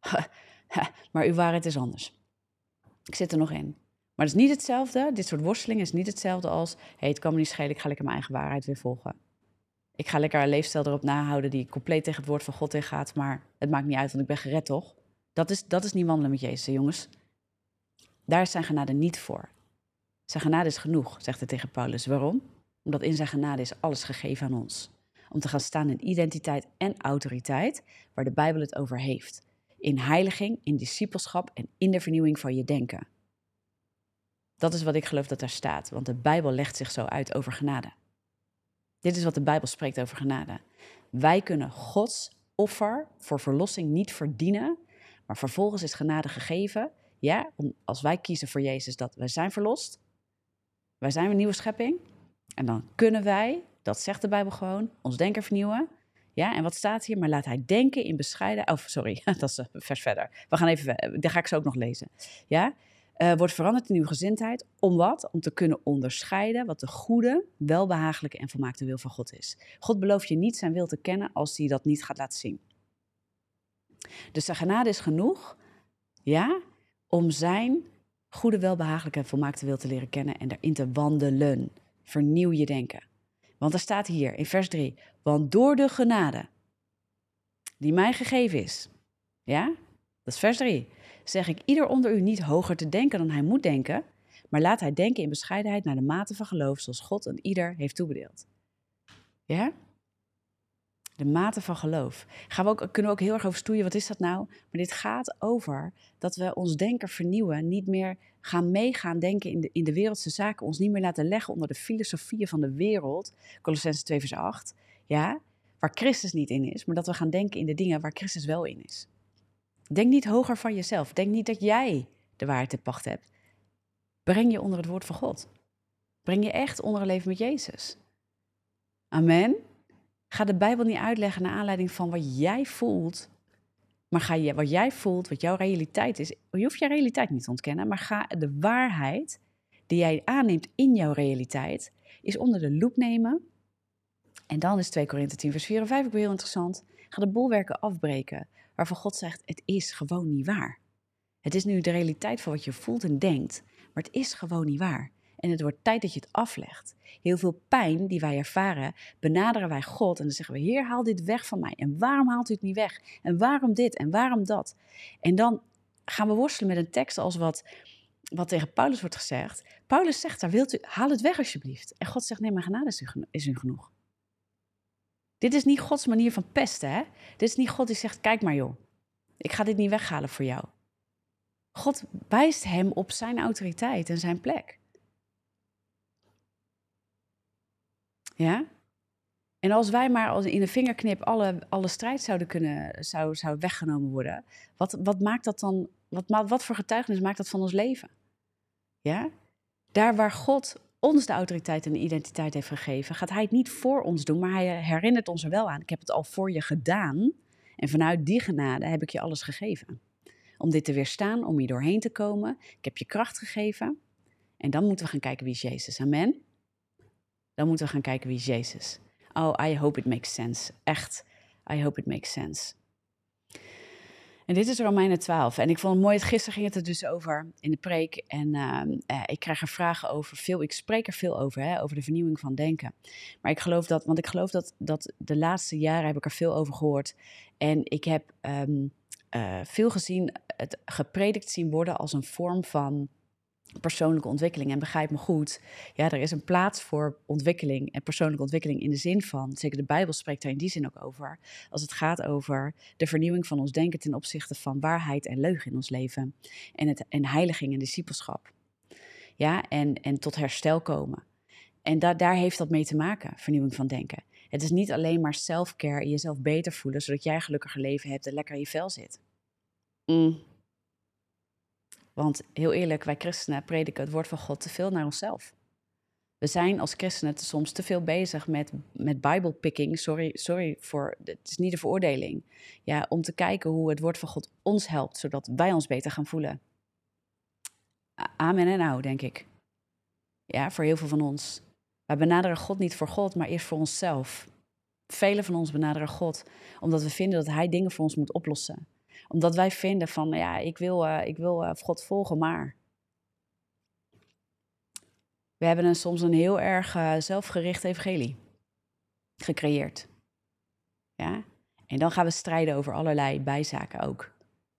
Maar uw waarheid is anders. Ik zit er nog in. Maar het is niet hetzelfde, dit soort worsteling is niet hetzelfde als... het kan me niet schelen, ik ga lekker mijn eigen waarheid weer volgen. Ik ga lekker een leefstijl erop nahouden die compleet tegen het woord van God ingaat, maar het maakt niet uit, want ik ben gered, toch? Dat is niet wandelen met Jezus, jongens. Daar is zijn genade niet voor. Zijn genade is genoeg, zegt hij tegen Paulus. Waarom? Omdat in zijn genade is alles gegeven aan ons. Om te gaan staan in identiteit en autoriteit, waar de Bijbel het over heeft. In heiliging, in discipelschap en in de vernieuwing van je denken. Dat is wat ik geloof dat daar staat, want de Bijbel legt zich zo uit over genade. Dit is wat de Bijbel spreekt over genade. Wij kunnen Gods offer voor verlossing niet verdienen, maar vervolgens is genade gegeven. Ja, als wij kiezen voor Jezus dat wij zijn verlost, wij zijn een nieuwe schepping. En dan kunnen wij, dat zegt de Bijbel gewoon, ons denken vernieuwen. Ja, en wat staat hier? Maar laat hij denken in bescheiden... Oh, sorry, dat is een vers verder. We gaan even, daar ga ik zo ook nog lezen. Ja, wordt veranderd in uw gezindheid. Om wat? Om te kunnen onderscheiden wat de goede, welbehagelijke en volmaakte wil van God is. God belooft je niet zijn wil te kennen als hij dat niet gaat laten zien. Dus zijn genade is genoeg, ja, om zijn goede, welbehagelijke en volmaakte wil te leren kennen en daarin te wandelen. Vernieuw je denken. Want er staat hier in vers 3, want door de genade die mij gegeven is, ja, dat is vers 3, zeg ik ieder onder u niet hoger te denken dan hij moet denken, maar laat hij denken in bescheidenheid naar de mate van geloof zoals God een ieder heeft toebedeeld. Ja? De mate van geloof. Kunnen we ook heel erg over stoeien, wat is dat nou? Maar dit gaat over dat we ons denken vernieuwen, niet meer gaan meegaan denken in de wereldse zaken, ons niet meer laten leggen onder de filosofieën van de wereld, Kolossenzen 2 vers 8, ja, waar Christus niet in is, maar dat we gaan denken in de dingen waar Christus wel in is. Denk niet hoger van jezelf, denk niet dat jij de waarheid te pacht hebt. Breng je onder het woord van God. Breng je echt onder een leven met Jezus. Amen. Ga de Bijbel niet uitleggen naar aanleiding van wat jij voelt. Maar ga wat jij voelt, wat jouw realiteit is. Je hoeft je realiteit niet te ontkennen. Maar ga de waarheid die jij aanneemt in jouw realiteit, is onder de loep nemen. En dan is 2 Korinthe 10 vers 4 en 5 ook weer heel interessant. Ga de bolwerken afbreken. Waarvan God zegt, het is gewoon niet waar. Het is nu de realiteit van wat je voelt en denkt. Maar het is gewoon niet waar. En het wordt tijd dat je het aflegt. Heel veel pijn die wij ervaren, benaderen wij God. En dan zeggen we, Heer, haal dit weg van mij. En waarom haalt u het niet weg? En waarom dit? En waarom dat? En dan gaan we worstelen met een tekst als wat tegen Paulus wordt gezegd. Paulus zegt daar, haal het weg alsjeblieft. En God zegt, nee, mijn genade is u genoeg. Dit is niet Gods manier van pesten, hè? Dit is niet God die zegt, kijk maar joh. Ik ga dit niet weghalen voor jou. God wijst hem op zijn autoriteit en zijn plek. Ja? En als wij maar als in een vingerknip alle strijd zou weggenomen worden, wat maakt dat dan? Wat voor getuigenis maakt dat van ons leven? Ja? Daar waar God ons de autoriteit en de identiteit heeft gegeven, gaat hij het niet voor ons doen, maar hij herinnert ons er wel aan. Ik heb het al voor je gedaan en vanuit die genade heb ik je alles gegeven. Om dit te weerstaan, om hier doorheen te komen. Ik heb je kracht gegeven. En dan moeten we gaan kijken wie is Jezus. Amen? Dan moeten we gaan kijken wie is Jezus. Oh, I hope it makes sense. Echt, I hope it makes sense. En dit is Romeinen 12. En ik vond het mooi, gisteren ging het er dus over in de preek. En ik krijg er vragen over. Ik spreek er veel over, hè, over de vernieuwing van denken. Maar ik geloof dat de laatste jaren heb ik er veel over gehoord. En ik heb veel gezien, het gepredikt zien worden als een vorm van persoonlijke ontwikkeling. En begrijp me goed, ja, er is een plaats voor ontwikkeling en persoonlijke ontwikkeling in de zin van, zeker de Bijbel spreekt daar in die zin ook over, als het gaat over de vernieuwing van ons denken ten opzichte van waarheid en leugen in ons leven en heiliging en discipelschap. Ja, en tot herstel komen. En daar heeft dat mee te maken, vernieuwing van denken. Het is niet alleen maar self-care en jezelf beter voelen, zodat jij een gelukkiger leven hebt en lekker in je vel zit. Want heel eerlijk, wij christenen prediken het woord van God te veel naar onszelf. We zijn als christenen soms te veel bezig met Bijbelpicking. Sorry voor, het is niet de veroordeling. Ja, om te kijken hoe het woord van God ons helpt, zodat wij ons beter gaan voelen. Amen en nou, denk ik. Ja, voor heel veel van ons. Wij benaderen God niet voor God, maar eerst voor onszelf. Velen van ons benaderen God omdat we vinden dat hij dingen voor ons moet oplossen. Omdat wij vinden van, ja, ik wil God volgen, maar... We hebben soms een heel erg zelfgericht evangelie gecreëerd. Ja? En dan gaan we strijden over allerlei bijzaken ook.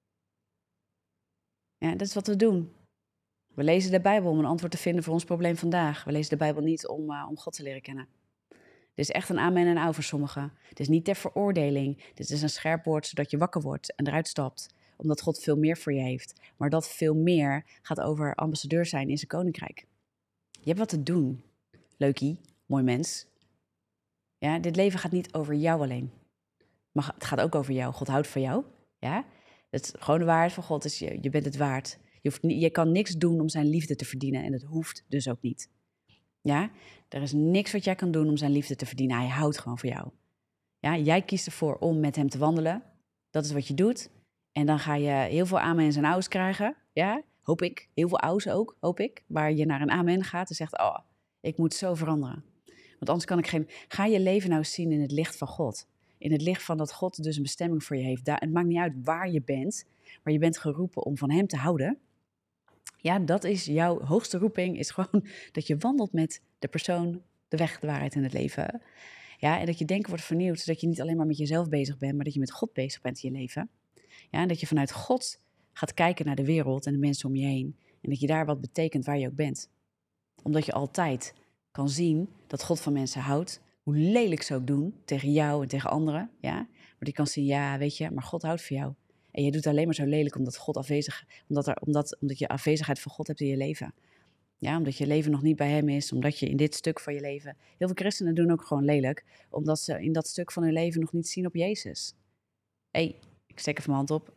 Ja, dat is wat we doen. We lezen de Bijbel om een antwoord te vinden voor ons probleem vandaag. We lezen de Bijbel niet om God te leren kennen. Dit is echt een amen en au voor sommigen. Het is niet ter veroordeling. Dit is een scherp woord zodat je wakker wordt en eruit stapt. Omdat God veel meer voor je heeft. Maar dat veel meer gaat over ambassadeur zijn in zijn koninkrijk. Je hebt wat te doen. Leukie, mooi mens. Ja, dit leven gaat niet over jou alleen. Maar het gaat ook over jou. God houdt van jou. Ja? Het is gewoon de waarheid van God. Dus je bent het waard. Je kan niks doen om zijn liefde te verdienen. En dat hoeft dus ook niet. Ja? Er is niks wat jij kan doen om zijn liefde te verdienen. Hij houdt gewoon van jou. Ja? Jij kiest ervoor om met hem te wandelen. Dat is wat je doet. En dan ga je heel veel amen en zijn ouds krijgen. Ja? Hoop ik. Heel veel ouds ook, hoop ik. Waar je naar een amen gaat en zegt, oh, ik moet zo veranderen. Want anders kan ik geen... Ga je leven nou zien in het licht van God. In het licht van dat God dus een bestemming voor je heeft. Het maakt niet uit waar je bent. Maar je bent geroepen om van hem te houden. Ja, dat is jouw hoogste roeping. Is gewoon dat je wandelt met de persoon, de weg, de waarheid en het leven. Ja, en dat je denken wordt vernieuwd. Zodat je niet alleen maar met jezelf bezig bent. Maar dat je met God bezig bent in je leven. Ja, en dat je vanuit God gaat kijken naar de wereld en de mensen om je heen. En dat je daar wat betekent waar je ook bent. Omdat je altijd kan zien dat God van mensen houdt. Hoe lelijk ze ook doen tegen jou en tegen anderen. Ja? Maar die kan zien, ja, weet je, maar God houdt van jou. En je doet alleen maar zo lelijk omdat God omdat je afwezigheid van God hebt in je leven. Ja, omdat je leven nog niet bij hem is. Omdat je in dit stuk van je leven... Heel veel christenen doen ook gewoon lelijk. Omdat ze in dat stuk van hun leven nog niet zien op Jezus. Ik steek even mijn hand op.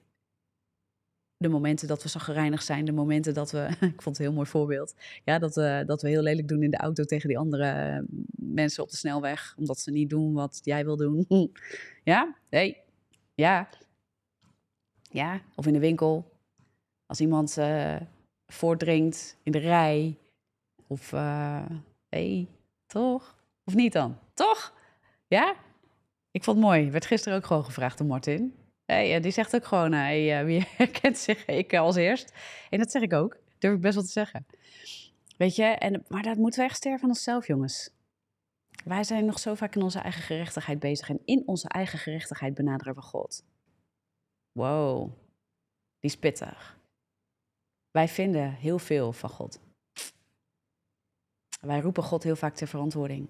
De momenten dat we zo gereinigd zijn, de momenten dat we... Ik vond het een heel mooi voorbeeld. Ja, dat we heel lelijk doen in de auto tegen die andere mensen op de snelweg. Omdat ze niet doen wat jij wil doen. Ja? Ja. Ja, of in de winkel. Als iemand voordringt in de rij. Of, toch? Of niet dan? Toch? Ja? Ik vond het mooi. Werd gisteren ook gewoon gevraagd door Martin. Die zegt ook gewoon, wie herkent zich? Ik als eerst. En dat zeg ik ook. Durf ik best wel te zeggen. Weet je, maar dat moeten we echt sterven van onszelf, jongens. Wij zijn nog zo vaak in onze eigen gerechtigheid bezig. En in onze eigen gerechtigheid benaderen we God. Wow, die is pittig. Wij vinden heel veel van God. Wij roepen God heel vaak ter verantwoording.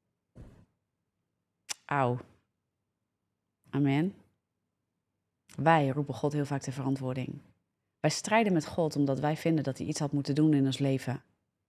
Auw. Amen. Wij roepen God heel vaak ter verantwoording. Wij strijden met God omdat wij vinden dat hij iets had moeten doen in ons leven.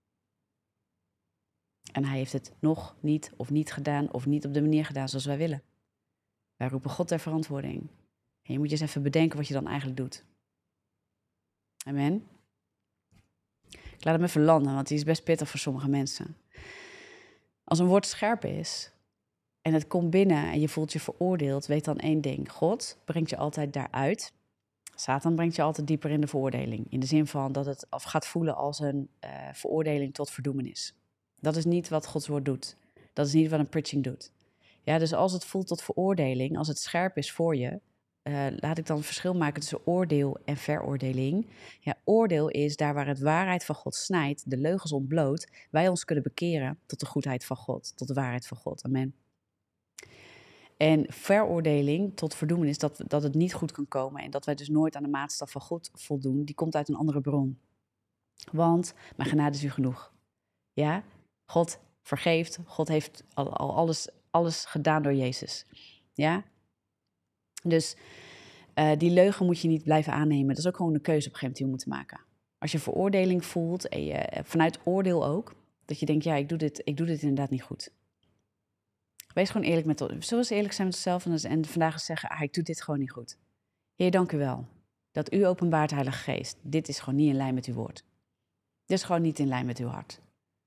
En hij heeft het nog niet of niet gedaan of niet op de manier gedaan zoals wij willen. Wij roepen God ter verantwoording. En je moet je eens even bedenken wat je dan eigenlijk doet. Amen. Ik laat hem even landen, want die is best pittig voor sommige mensen. Als een woord scherp is en het komt binnen en je voelt je veroordeeld, weet dan één ding. God brengt je altijd daaruit. Satan brengt je altijd dieper in de veroordeling. In de zin van dat het gaat voelen als een veroordeling tot verdoemenis. Dat is niet wat Gods woord doet. Dat is niet wat een preaching doet. Ja, dus als het voelt tot veroordeling, als het scherp is voor je, laat ik dan het verschil maken tussen oordeel en veroordeling. Ja, oordeel is daar waar het waarheid van God snijdt, de leugens ontbloot, wij ons kunnen bekeren tot de goedheid van God, tot de waarheid van God. Amen. En veroordeling tot verdoemenis, dat het niet goed kan komen en dat wij dus nooit aan de maatstaf van God voldoen, die komt uit een andere bron. Want mijn genade is u genoeg. Ja, God vergeeft, God heeft al alles gedaan door Jezus. Ja, dus die leugen moet je niet blijven aannemen. Dat is ook gewoon een keuze op een gegeven moment die je moet maken. Als je veroordeling voelt en je vanuit oordeel ook, dat je denkt, ja, ik doe dit inderdaad niet goed. Wees gewoon eerlijk met ons. Zullen we eerlijk zijn met onszelf en vandaag eens zeggen, ik doe dit gewoon niet goed. Heer, dank u wel dat u openbaart, Heilige Geest. Dit is gewoon niet in lijn met uw woord. Dit is gewoon niet in lijn met uw hart.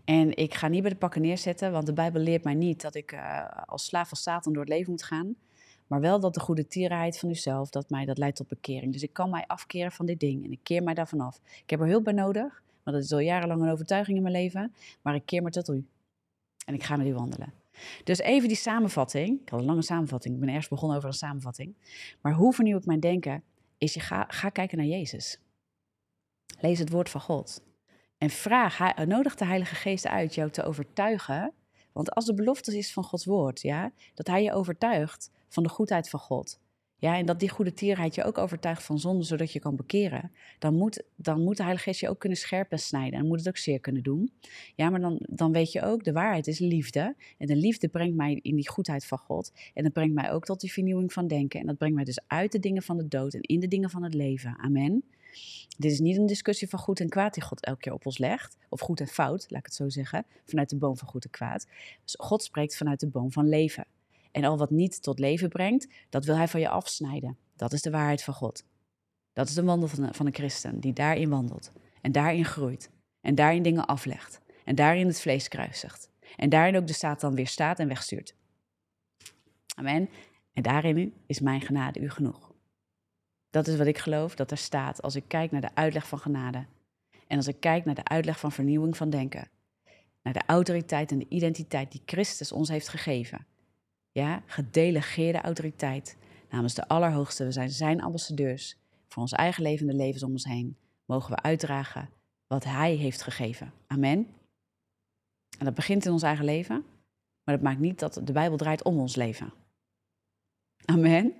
En ik ga niet bij de pakken neerzetten, want de Bijbel leert mij niet dat ik als slaaf van Satan door het leven moet gaan. Maar wel dat de goede tierenheid van uzelf, dat leidt tot bekering. Dus ik kan mij afkeren van dit ding en ik keer mij daarvan af. Ik heb er hulp bij nodig, want dat is al jarenlang een overtuiging in mijn leven. Maar ik keer me tot u en ik ga met u wandelen. Dus even die samenvatting. Ik had een lange samenvatting, ik ben ergens begonnen over een samenvatting. Maar hoe vernieuw ik mijn denken? Is ga kijken naar Jezus. Lees het woord van God. En nodig de Heilige Geest uit jou te overtuigen. Want als de belofte is van Gods woord, ja, dat hij je overtuigt van de goedheid van God. Ja, en dat die goede tierheid je ook overtuigt van zonde, zodat je kan bekeren. Dan moet de Heilige Geest je ook kunnen scherpen en snijden. En moet het ook zeer kunnen doen. Ja, maar dan weet je ook, de waarheid is liefde. En de liefde brengt mij in die goedheid van God. En dat brengt mij ook tot die vernieuwing van denken. En dat brengt mij dus uit de dingen van de dood en in de dingen van het leven. Amen. Dit is niet een discussie van goed en kwaad die God elke keer op ons legt. Of goed en fout, laat ik het zo zeggen. Vanuit de boom van goed en kwaad. Dus God spreekt vanuit de boom van leven. En al wat niet tot leven brengt, dat wil hij van je afsnijden. Dat is de waarheid van God. Dat is de wandel van een christen die daarin wandelt. En daarin groeit. En daarin dingen aflegt. En daarin het vlees kruisigt. En daarin ook de Satan weerstaat en wegstuurt. Amen. En daarin is mijn genade u genoeg. Dat is wat ik geloof dat er staat als ik kijk naar de uitleg van genade. En als ik kijk naar de uitleg van vernieuwing van denken. Naar de autoriteit en de identiteit die Christus ons heeft gegeven. Ja, gedelegeerde autoriteit namens de Allerhoogste. We zijn zijn ambassadeurs. Voor ons eigen leven en de levens om ons heen mogen we uitdragen wat hij heeft gegeven. Amen. En dat begint in ons eigen leven. Maar dat maakt niet dat de Bijbel draait om ons leven. Amen.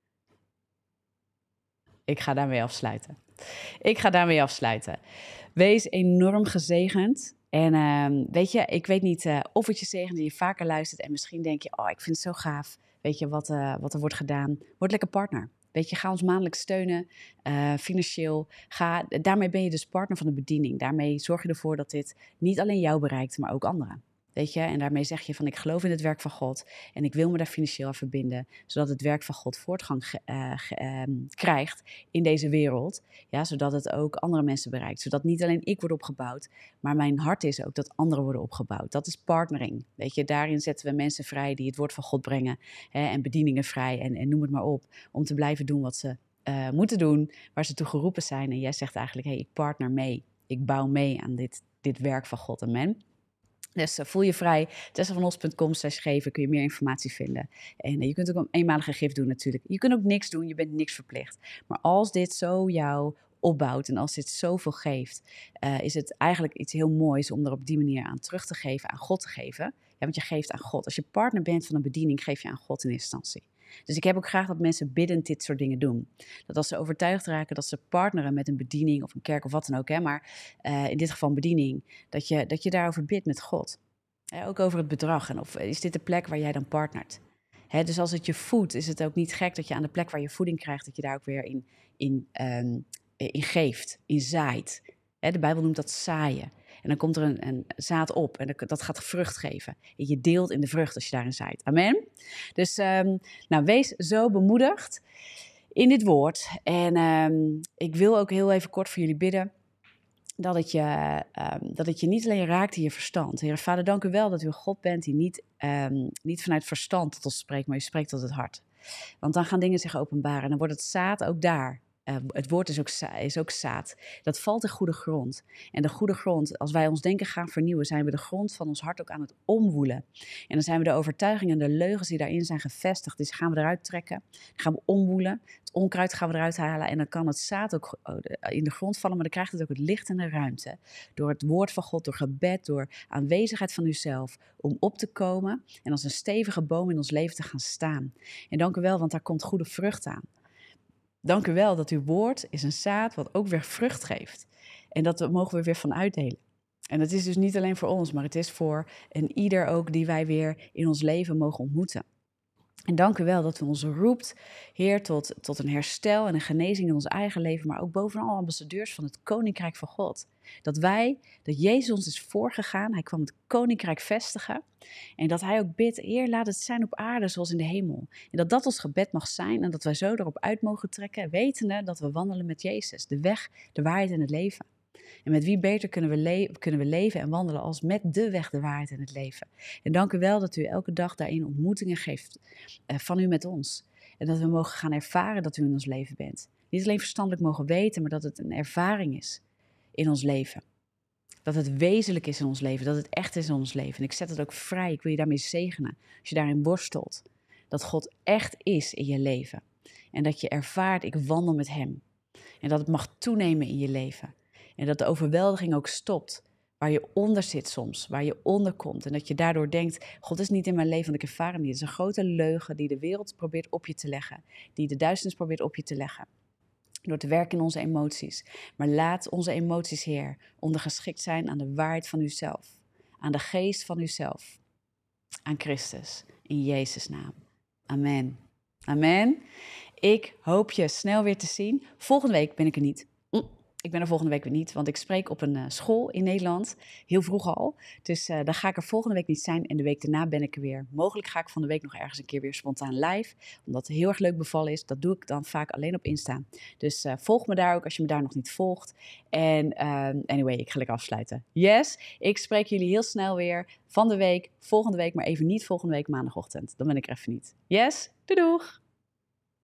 Ik ga daarmee afsluiten. Wees enorm gezegend. En weet je, ik weet niet of het je zegent en je vaker luistert. En misschien denk je, oh, ik vind het zo gaaf. Weet je, wat er wordt gedaan. Word lekker partner. Weet je, ga ons maandelijks steunen, financieel. Daarmee ben je dus partner van de bediening. Daarmee zorg je ervoor dat dit niet alleen jou bereikt, maar ook anderen. Weet je, en daarmee zeg je van ik geloof in het werk van God en ik wil me daar financieel aan verbinden, zodat het werk van God voortgang krijgt in deze wereld. Ja, zodat het ook andere mensen bereikt. Zodat niet alleen ik word opgebouwd, maar mijn hart is ook dat anderen worden opgebouwd. Dat is partnering. Weet je, daarin zetten we mensen vrij die het woord van God brengen en bedieningen vrij en noem het maar op, om te blijven doen wat ze moeten doen, waar ze toe geroepen zijn. En jij zegt eigenlijk, hey, ik partner mee. Ik bouw mee aan dit werk van God. Amen. Dus voel je vrij. tessavanos.com/geven kun je meer informatie vinden. En je kunt ook een eenmalige gift doen natuurlijk. Je kunt ook niks doen, je bent niks verplicht. Maar als dit zo jou opbouwt en als dit zoveel geeft, is het eigenlijk iets heel moois om er op die manier aan terug te geven, aan God te geven. Ja, want je geeft aan God. Als je partner bent van een bediening, geef je aan God in eerste instantie. Dus ik heb ook graag dat mensen biddend dit soort dingen doen. Dat als ze overtuigd raken dat ze partneren met een bediening of een kerk of wat dan ook, maar in dit geval een bediening, dat je daarover bidt met God. Ook over het bedrag en of is dit de plek waar jij dan partnert. Dus als het je voedt, is het ook niet gek dat je aan de plek waar je voeding krijgt, dat je daar ook weer in geeft, in zaait. De Bijbel noemt dat zaaien. En dan komt er een zaad op en dat gaat vrucht geven. En je deelt in de vrucht als je daarin zaait. Amen. Dus wees zo bemoedigd in dit woord. En ik wil ook heel even kort voor jullie bidden. Dat het je niet alleen raakt in je verstand. Heer Vader, dank u wel dat u een God bent die niet vanuit verstand tot ons spreekt, maar u spreekt tot het hart. Want dan gaan dingen zich openbaren en dan wordt het zaad ook daar. Het woord is ook zaad. Dat valt in goede grond. En de goede grond, als wij ons denken gaan vernieuwen, zijn we de grond van ons hart ook aan het omwoelen. En dan zijn we de overtuigingen en de leugens die daarin zijn gevestigd, die gaan we eruit trekken. Dan gaan we omwoelen. Het onkruid gaan we eruit halen. En dan kan het zaad ook in de grond vallen, maar dan krijgt het ook het licht en de ruimte. Door het woord van God, door gebed, door aanwezigheid van uzelf, om op te komen en als een stevige boom in ons leven te gaan staan. En dank u wel, want daar komt goede vrucht aan. Dank u wel dat uw woord is een zaad wat ook weer vrucht geeft. En dat mogen we weer van uitdelen. En dat is dus niet alleen voor ons, maar het is voor en ieder ook die wij weer in ons leven mogen ontmoeten. En dank u wel dat u ons roept, Heer, tot een herstel en een genezing in ons eigen leven, maar ook bovenal ambassadeurs van het Koninkrijk van God. Dat Jezus ons is voorgegaan, hij kwam het Koninkrijk vestigen en dat hij ook bidt, Heer, laat het zijn op aarde zoals in de hemel. En dat ons gebed mag zijn en dat wij zo erop uit mogen trekken, wetende dat we wandelen met Jezus, de weg, de waarheid en het leven. En met wie beter kunnen we leven en wandelen als met de weg, de waarheid en het leven. En dank u wel dat u elke dag daarin ontmoetingen geeft van u met ons. En dat we mogen gaan ervaren dat u in ons leven bent. Niet alleen verstandelijk mogen weten, maar dat het een ervaring is in ons leven. Dat het wezenlijk is in ons leven, dat het echt is in ons leven. En ik zet het ook vrij, ik wil je daarmee zegenen. Als je daarin worstelt, dat God echt is in je leven. En dat je ervaart, ik wandel met hem. En dat het mag toenemen in je leven. En dat de overweldiging ook stopt, waar je onder zit soms, waar je onder komt. En dat je daardoor denkt, God is niet in mijn leven, want ik ervaar hem niet. Het is een grote leugen die de wereld probeert op je te leggen. Die de duisternis probeert op je te leggen. Door te werken in onze emoties. Maar laat onze emoties, Heer, ondergeschikt zijn aan de waarheid van uzelf. Aan de geest van uzelf. Aan Christus. In Jezus' naam. Amen. Amen. Ik hoop je snel weer te zien. Volgende week ben ik er niet. Ik ben er volgende week weer niet, want ik spreek op een school in Nederland. Heel vroeg al. Dus dan ga ik er volgende week niet zijn. En de week daarna ben ik er weer. Mogelijk ga ik van de week nog ergens een keer weer spontaan live. Omdat het heel erg leuk bevallen is. Dat doe ik dan vaak alleen op Insta. Dus volg me daar ook als je me daar nog niet volgt. En anyway, ik ga lekker afsluiten. Yes, ik spreek jullie heel snel weer van de week. Volgende week, maar even niet volgende week maandagochtend. Dan ben ik er even niet. Yes, doei doeg!